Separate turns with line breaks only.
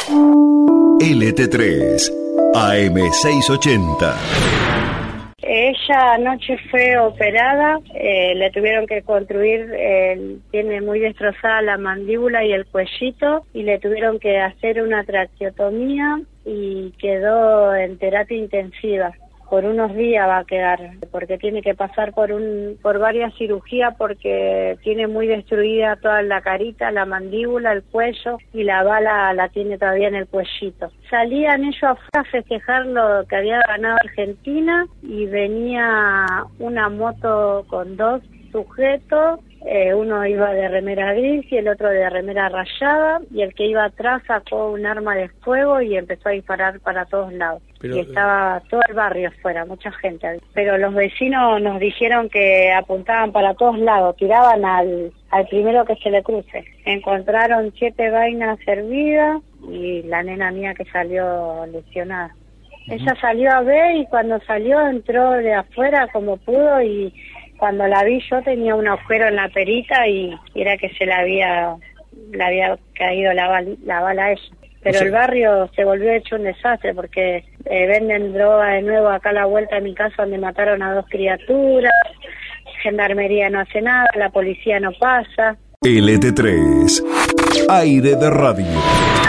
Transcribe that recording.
LT3 AM680.
Ella anoche fue operada, le tuvieron que construir, tiene muy destrozada la mandíbula y el cuellito, y le tuvieron que hacer una traqueotomía y quedó en terapia intensiva. Por unos días va a quedar, porque tiene que pasar por varias cirugías, porque tiene muy destruida toda la carita, la mandíbula, el cuello, y la bala la tiene todavía en el cuellito. Salían ellos afuera a festejar lo que había ganado Argentina, y venía una moto con dos sujetos, uno iba de remera gris y el otro de remera rayada, y el que iba atrás sacó un arma de fuego y empezó a disparar para todos lados. Y estaba todo el barrio afuera, mucha gente. Pero los vecinos nos dijeron que apuntaban para todos lados, tiraban al primero que se le cruce. Encontraron 7 vainas hervidas y la nena mía que salió lesionada. Ella salió a ver, y cuando salió entró de afuera como pudo, y cuando la vi yo tenía un agujero en la perita y era que se le había caído la bala a ella. Pero el barrio se volvió hecho un desastre, porque venden droga de nuevo acá a la vuelta de mi casa, donde mataron a 2 criaturas. Gendarmería no hace nada, la policía no pasa.
LT3 Aire de Radio.